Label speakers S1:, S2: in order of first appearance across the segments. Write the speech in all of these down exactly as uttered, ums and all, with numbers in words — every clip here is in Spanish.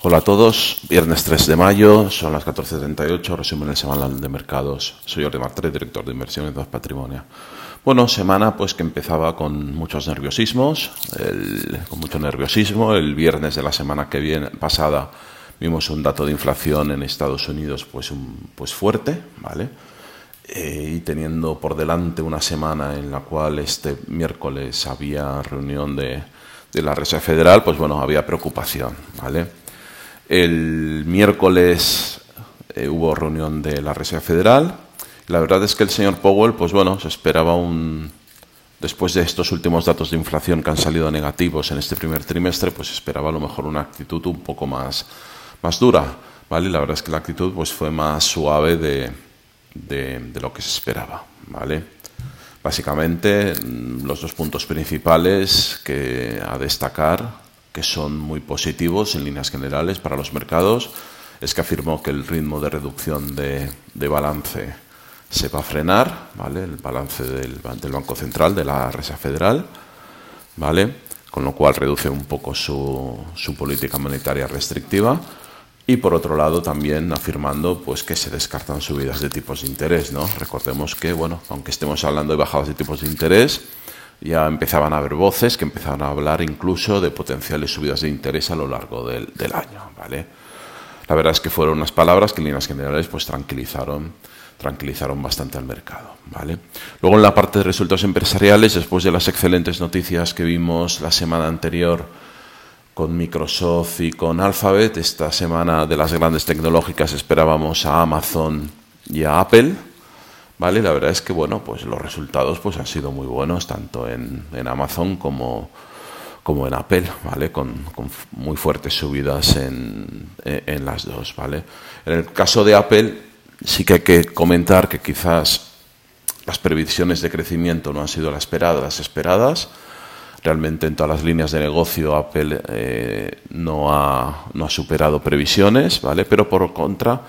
S1: Hola a todos, viernes tres de mayo, son las catorce treinta y ocho, resumen el semanal de mercados. Soy Jordi Martínez, director de inversiones de Patrimonio. Bueno, semana pues que empezaba con muchos nerviosismos, el, con mucho nerviosismo. El viernes de la semana que viene, pasada vimos un dato de inflación en Estados Unidos pues, un, pues fuerte, ¿vale? Eh, y teniendo por delante una semana en la cual este miércoles había reunión de, de la Reserva Federal, pues bueno, había preocupación, ¿vale? El miércoles eh, hubo reunión de la Reserva Federal. La verdad es que el señor Powell, pues bueno, se esperaba un... Después de estos últimos datos de inflación que han salido negativos en este primer trimestre, pues esperaba a lo mejor una actitud un poco más, más dura, ¿vale? La verdad es que la actitud pues fue más suave de, de, de lo que se esperaba, ¿vale? Básicamente, los dos puntos principales que a destacar, que son muy positivos en líneas generales para los mercados, es que afirmó que el ritmo de reducción de, de balance se va a frenar, ¿vale? El balance del, del Banco Central, de la Reserva Federal, ¿vale? Con lo cual reduce un poco su, su política monetaria restrictiva. Y por otro lado también afirmando pues que se descartan subidas de tipos de interés, ¿no? Recordemos que, bueno, aunque estemos hablando de bajadas de tipos de interés, ya empezaban a haber voces que empezaban a hablar incluso de potenciales subidas de interés a lo largo del, del año, ¿vale? La verdad es que fueron unas palabras que en líneas generales pues tranquilizaron, tranquilizaron bastante al mercado, ¿vale? Luego en la parte de resultados empresariales, después de las excelentes noticias que vimos la semana anterior con Microsoft y con Alphabet, esta semana de las grandes tecnológicas esperábamos a Amazon y a Apple, ¿vale? La verdad es que bueno, pues los resultados pues han sido muy buenos tanto en, en Amazon como, como en Apple, ¿vale? Con, con muy fuertes subidas en, en, en las dos, ¿vale? En el caso de Apple sí que hay que comentar que quizás las previsiones de crecimiento no han sido las esperadas, las esperadas. Realmente en todas las líneas de negocio Apple eh, no, ha, no ha superado previsiones, ¿vale? Pero por contra,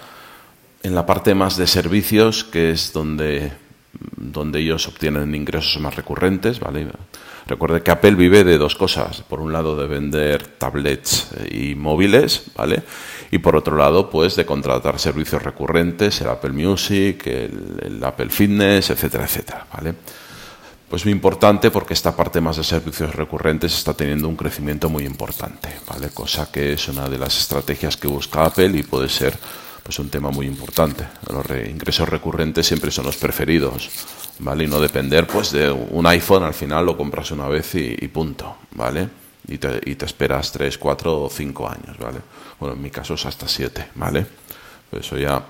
S1: en la parte más de servicios, que es donde, donde ellos obtienen ingresos más recurrentes, ¿vale? Recuerde que Apple vive de dos cosas. Por un lado, de vender tablets y móviles, ¿vale? Y por otro lado, pues de contratar servicios recurrentes, el Apple Music, el, el Apple Fitness, etcétera, etcétera, ¿vale? Pues muy importante porque esta parte más de servicios recurrentes está teniendo un crecimiento muy importante, ¿vale? Cosa que es una de las estrategias que busca Apple y puede ser pues un tema muy importante. Los re ingresos recurrentes siempre son los preferidos, ¿vale? Y no depender pues de un iPhone, al final lo compras una vez y, y punto, ¿vale? Y te, y te esperas tres, cuatro o cinco años, ¿vale? Bueno, en mi caso es hasta siete, ¿vale? Pues eso ya.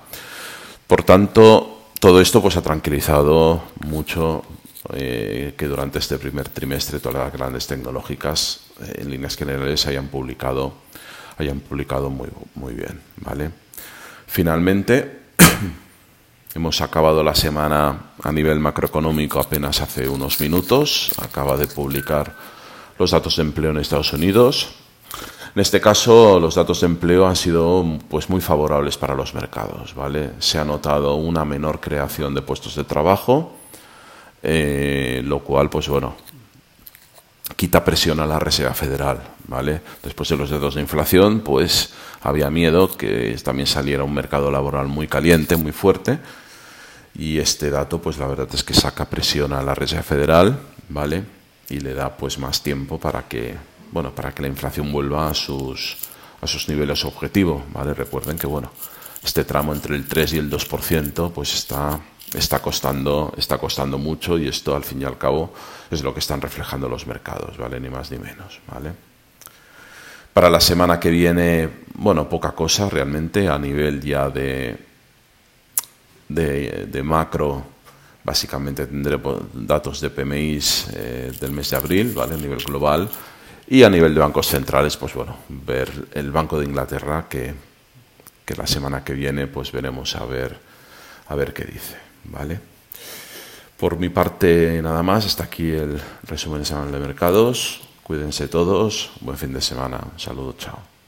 S1: Por tanto, todo esto pues ha tranquilizado mucho eh, que durante este primer trimestre todas las grandes tecnológicas eh, en líneas generales hayan publicado, hayan publicado muy, muy bien, ¿vale? Finalmente, hemos acabado la semana a nivel macroeconómico apenas hace unos minutos. Acaba de publicar los datos de empleo en Estados Unidos. En este caso, los datos de empleo han sido pues, muy favorables para los mercados, ¿vale? Se ha notado una menor creación de puestos de trabajo, eh, lo cual, pues bueno, quita presión a la Reserva Federal, ¿vale? Después de los datos de inflación, pues había miedo que también saliera un mercado laboral muy caliente, muy fuerte, y este dato, pues la verdad es que saca presión a la Reserva Federal, ¿vale? Y le da pues más tiempo para que, bueno, para que la inflación vuelva a sus, a sus niveles objetivo, ¿vale? Recuerden que, bueno, este tramo entre el tres y el dos por ciento, pues está... Está costando, está costando mucho y esto al fin y al cabo es lo que están reflejando los mercados, ¿vale? Ni más ni menos, ¿vale? Para la semana que viene, bueno, poca cosa realmente a nivel ya de, de, de macro. Básicamente tendremos datos de P M Is eh, del mes de abril, ¿vale? A nivel global. Y a nivel de bancos centrales, pues bueno, ver el Banco de Inglaterra que, que la semana que viene pues veremos a ver, a ver qué dice. ¿Vale? Por mi parte nada más, hasta aquí el resumen semanal de mercados. Cuídense todos, buen fin de semana, un saludo, chao.